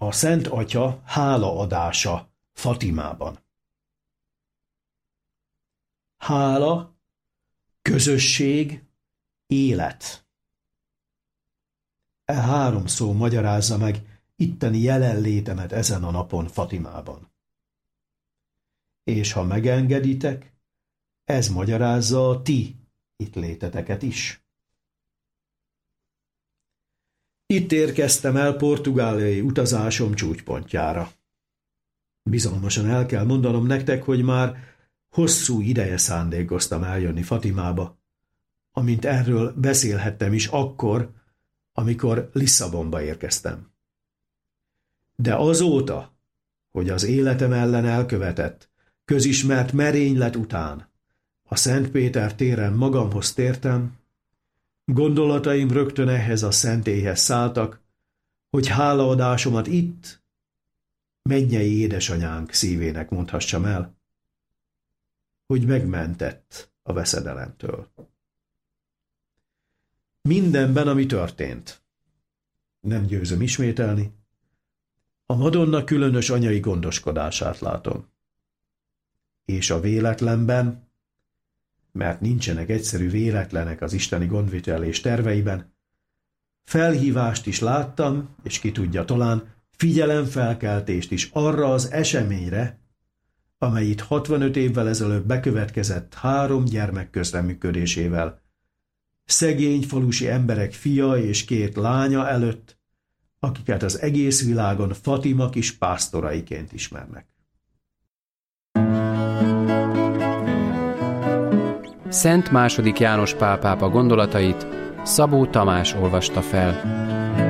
A Szent Atya hálaadása Fatimában. Hála, közösség, élet. E három szó magyarázza meg itteni jelenlétemet ezen a napon Fatimában. És ha megengeditek, ez magyarázza a ti itt léteteket is. Itt érkeztem el portugáliai utazásom csúcspontjára. Bizalmasan el kell mondanom nektek, hogy már hosszú ideje szándékoztam eljönni Fatimába, amint erről beszélhettem is akkor, amikor Lisszabonba érkeztem. De azóta, hogy az életem ellen elkövetett, közismert merénylet után a Szent Péter téren magamhoz tértem, gondolataim rögtön ehhez a szentélyhez szálltak, hogy hálaadásomat itt, mennyei édesanyánk szívének mondhassam el, hogy megmentett a veszedelemtől. Mindenben, ami történt, nem győzöm ismételni, a Madonna különös anyai gondoskodását látom. És a véletlenben, mert nincsenek egyszerű véletlenek az isteni gondvitelés terveiben, felhívást is láttam, és ki tudja, talán figyelemfelkeltést is arra az eseményre, amely itt 65 évvel ezelőtt bekövetkezett 3 gyermek közreműködésével, szegény falusi emberek fia és 2 lánya előtt, akiket az egész világon Fatima kis pásztoraiként ismernek. Szent II. János Pál pápa gondolatait Szabó Tamás olvasta fel.